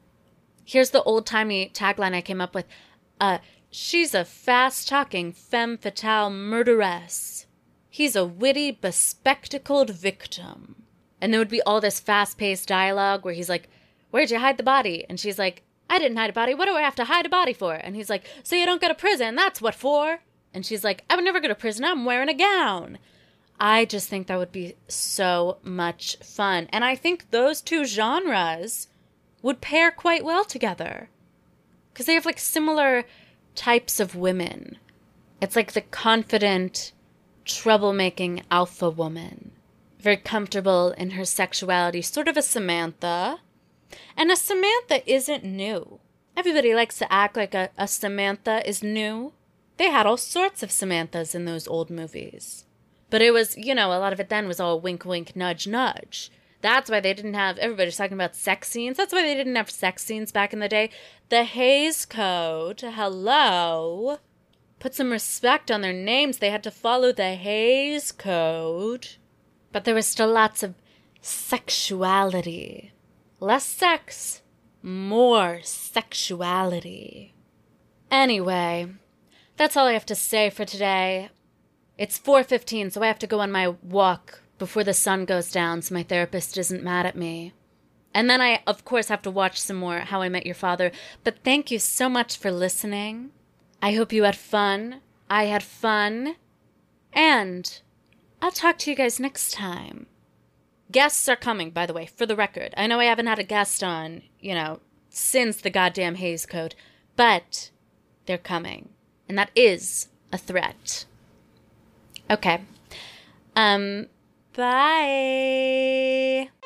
Here's the old-timey tagline I came up with. Uh, she's a fast-talking femme fatale murderess. He's a witty, bespectacled victim. And there would be all this fast-paced dialogue where he's like, where'd you hide the body? And she's like, I didn't hide a body. What do I have to hide a body for? And he's like, so you don't go to prison. That's what for. And she's like, I would never go to prison. I'm wearing a gown. I just think that would be so much fun. And I think those two genres would pair quite well together. Because they have, like, similar types of women. It's like the confident, troublemaking alpha woman. Very comfortable in her sexuality. Sort of a Samantha. And a Samantha isn't new. Everybody likes to act like a, a Samantha is new. They had all sorts of Samanthas in those old movies. But it was, you know, a lot of it then was all wink, wink, nudge, nudge. That's why they didn't have, everybody's talking about sex scenes. That's why they didn't have sex scenes back in the day. The Hays Code, hello. Put some respect on their names. They had to follow the Hays Code. But there was still lots of sexuality. Less sex, more sexuality. Anyway, that's all I have to say for today. It's four fifteen, so I have to go on my walk before the sun goes down so my therapist isn't mad at me. And then I, of course, have to watch some more How I Met Your Father. But thank you so much for listening. I hope you had fun. I had fun. And I'll talk to you guys next time. Guests are coming, by the way, for the record. I know I haven't had a guest on, you know, since the goddamn Hays Code, but they're coming. And that is a threat. Okay. Um, bye.